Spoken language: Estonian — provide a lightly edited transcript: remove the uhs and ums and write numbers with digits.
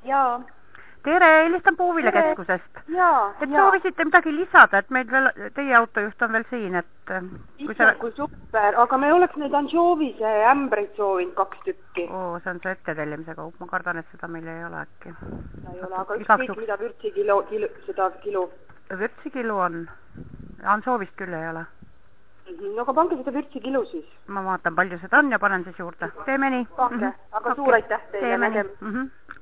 Jaa. Tere, helistan Puuviljakeskusest. Et soovisite midagi lisada, et meil veel, teie autojuht on veel siin, et... Kui super, aga me oleks neid ansjoovise ämbreid soovinud 2 tükki. See on see ettetellimise kaup, ma kardan, et seda meil ei ole äkki. Ei ole, aga ükskõik mida vürtsikilo. Vürtsikilo on, ansjoovist küll ei ole. No aga pange seda vürtsikilo siis. Ma vaatan, palju seda on ja panen siis juurde. Teeme nii. Pange, aga suur aitäh teile. Teeme nii.